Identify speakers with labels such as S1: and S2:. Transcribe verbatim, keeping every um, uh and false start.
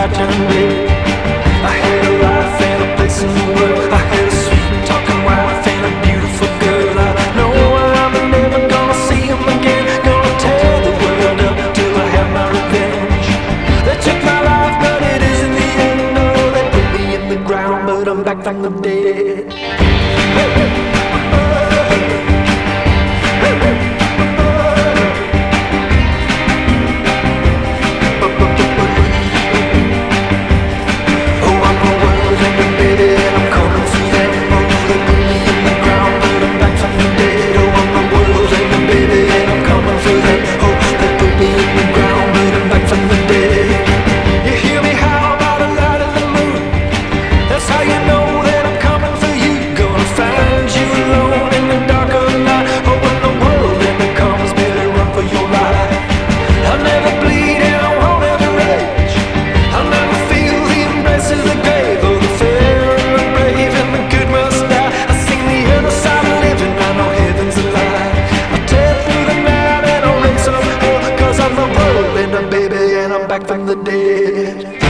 S1: I turned red. I had a life and a place in the world. I had a sweet talking wife and a beautiful girl. I know I'm never gonna see him again. Gonna tear the world up till I have my revenge. They took my life, but it isn't the end. No, they put me in the ground, but I'm back from the dead. Back from the dead.